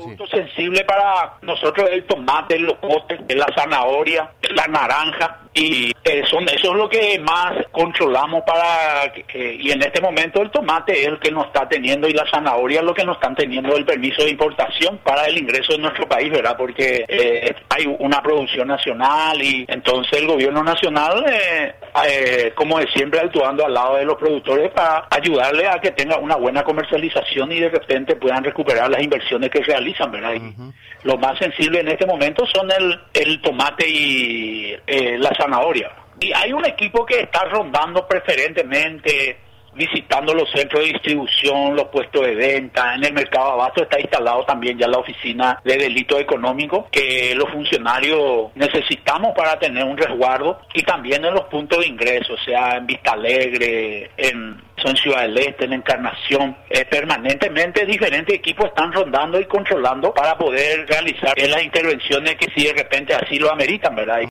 Sí. producto sensible para nosotros el tomate, el locote, la zanahoria, la naranja, y eso es lo que más controlamos y en este momento el tomate es el que nos está teniendo y la zanahoria es lo que nos están teniendo el permiso de importación para el ingreso en nuestro país, ¿verdad? Porque hay una producción nacional y entonces el gobierno nacional, como de siempre, actuando al lado de los productores para ayudarle a que tenga una buena comercialización y de repente puedan recuperar las inversiones que realizan, ¿verdad? Uh-huh. Lo más sensible en este momento son el tomate y la zanahoria. Y hay un equipo que está rondando preferentemente, visitando los centros de distribución, los puestos de venta. En el mercado de abasto está instalado también ya la oficina de delitos económicos que los funcionarios necesitamos para tener un resguardo, y también en los puntos de ingreso, o sea, en Vista Alegre, en Ciudad del Este, en Encarnación. Permanentemente diferentes equipos están rondando y controlando para poder realizar las intervenciones que si de repente así lo ameritan, ¿verdad?